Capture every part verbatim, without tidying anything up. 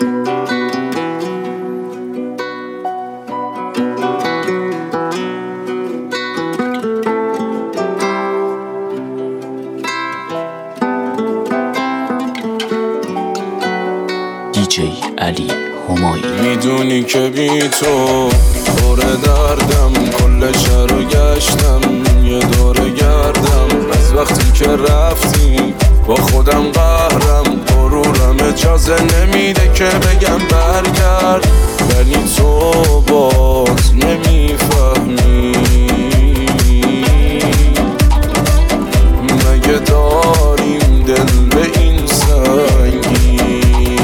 دیجی علی همایی. میدونی که بی تو پر دردم، کل شهر رو گشتم یه دور گردم. از وقتی که رفتی با خودم قهرم، غرورم اجازه نمیده که بگم برگرد. ولی تو باز نمیفهمی، مگه داریم دل به این سنگی؟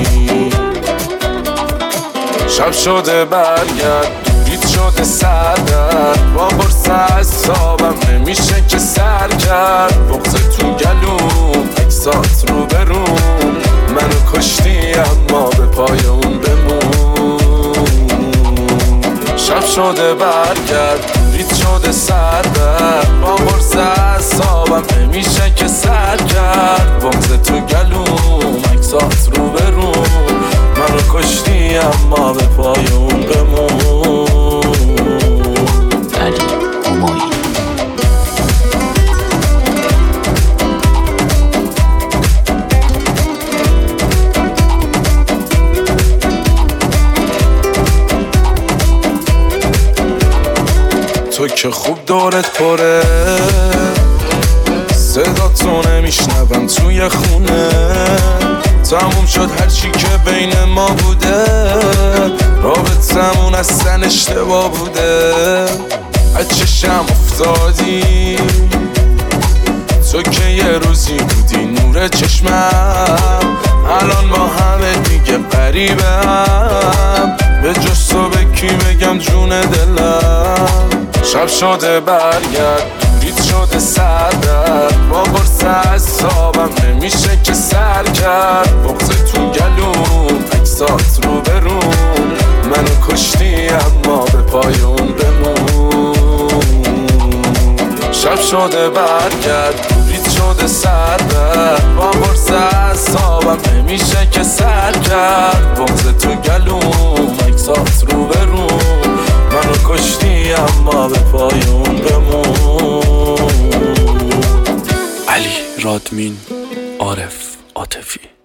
شب شده برگرد، دوریت شده سردرد، با برس اعصابم نمیشه که سر کرد. بغض تو گلوم، عکسات رو بروم، منو کشتی اما به پای اون بمون. شب شده برگرد، دوریت شده سردرد، با برس اعصابم نمیشه که سر کرد. بغض تو گلوم، عکسات رو بروم، منو کشتی اما به پای اون بمون. علی همایی. تو که خوب دورت پره، صدا تو نمیشنوم توی خونه. تموم شد هرچی که بین ما بوده، رابطمون اصلا اشتباه بوده. از چشم افتادی تو که یه روزی بودی نور چشمم، الان با همه دیگه غریبه هم. به جز تو به کی بگم جون دلم؟ شب شده برگرد، دوریت شده سردرد، با برس اعصابم نمیشه که سر کرد. بغض تو گلوم، عکسات رو بروم، منو کشتی اما به پای اون بمون. شب شده برگرد، دوریت شده سردرد، با برس اعصابم نمیشه که سر کرد. بغض تو گلوم، عکسات رو بروم، منو کشتی اما به پای اون بمون. علی رادمین، عارف عاطفی.